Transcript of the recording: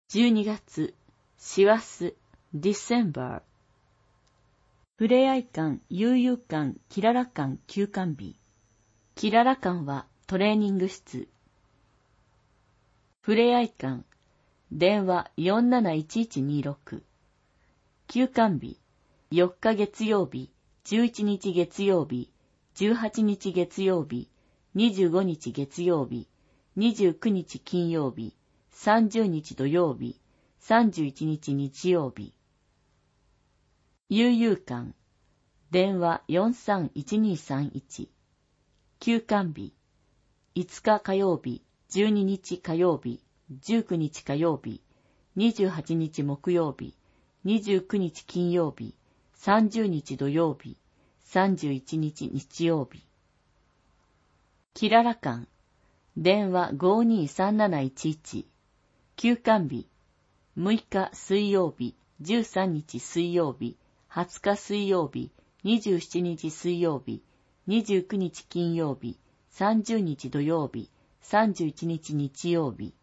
12月、師走、December。ふれあい館、悠々館、キララ館休館日。キララ館はトレーニング室。ふれあい館、電話471126。休館日、4日月曜日、11日月曜日、18日月曜日、25日月曜日、29日金曜日、30日土曜日、31日日曜日。悠々館、電話431231。休館日、5日火曜日、12日火曜日、19日火曜日、28日木曜日、29日金曜日、30日土曜日、31日日曜日。キララ館、電話523711。休館日、6日水曜日、13日水曜日、20日水曜日、27日水曜日、29日金曜日、30日土曜日、31日日曜日。